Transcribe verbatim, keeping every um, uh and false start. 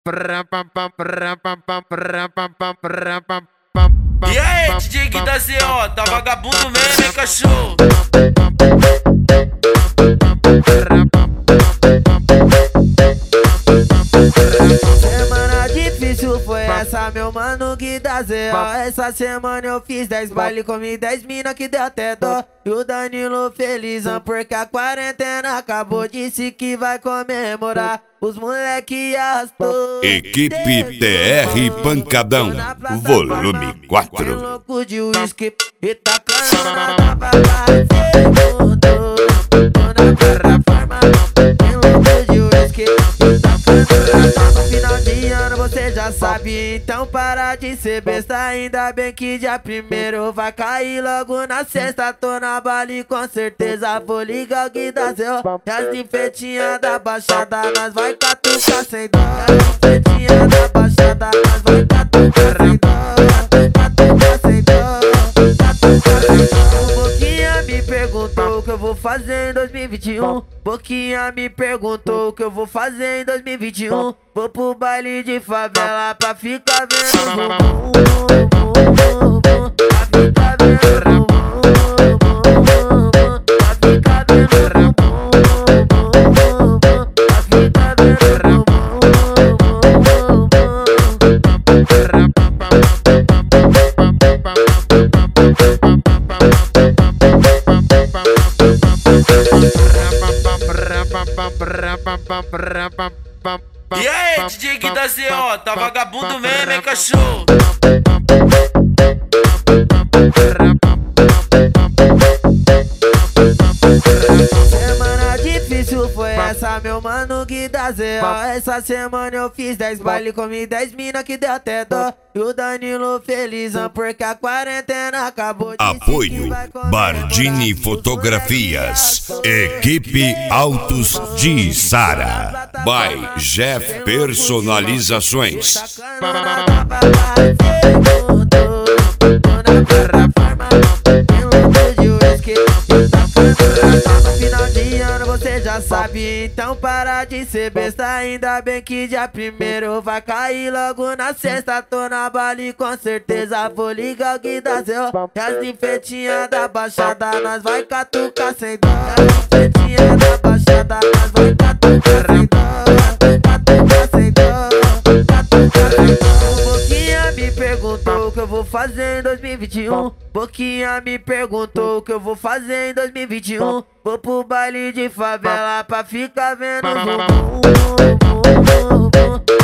E aí, D J Gui da Z O, tá vagabundo mesmo, hein, cachorro? Semana difícil foi essa, meu mano Gui da Z O. Essa semana eu fiz dez baile, comi dez mina que deu até dó. E o Danilo felizão porque a quarentena acabou. Disse que vai comemorar, os moleque arrastou. Equipe T R Pancadão, volume quatro. Louco de uísque e tacando na babada. Segundo, tô na plataforma. Tem louco de uísque e tacando na. No final de ano você já sabe, então para de ser besta. Ainda bem que dia primeiro vai cair logo na sexta. Tô na Bali com certeza, vou ligar o Gui da Z O. E as ninfetinhas da baixada, nós vai catucar sem dó. E as ninfetinhas da baixada, nós vai catucar sem dó. Catucar sem dó, catucar sem dó. Boquinha me perguntou o que eu vou fazer em dois mil e vinte e um. Boquinha me perguntou o que eu vou fazer em dois mil e vinte e um. Vou pro baile de favela pra ficar vendo bumbum, bumbum, bumbum, pra ficar vendo bumbum, bumbum, bumbum, pra ficar vendo bumbum, bumbum, bumbum, pra ficar vendo bumbum, E aí, D J Gui da Z O, tá vagabundo mesmo, hein, cachorro? Semana difícil foi essa, meu mano Gui da Z O. Essa semana eu fiz dez baile, comi dez mina que deu até dó. E o Danilo felizão porque a quarentena acabou. Apoio Bardini Fotografias, Equipe Autos de Sara, by Jeff Personalizações. No final de ano você já sabe, então para de ser besta. Ainda bem que dia primeiro vai cair logo na sexta. Tô na Bali com certeza, vou ligar o Gui da Z O. E as ninfetinhas da baixada, nós vai catucar sem dó. E as ninfetinhas da baixada, nós vai catucar sem dó. Catucar sem dó, catucar sem dó. Boquinha me perguntou o que eu vou fazer em dois mil e vinte e um. Boquinha me perguntou o que eu vou fazer em dois mil e vinte e um. Vou pro baile de favela pra ficar vendo bumbum, bumbum, bumbum,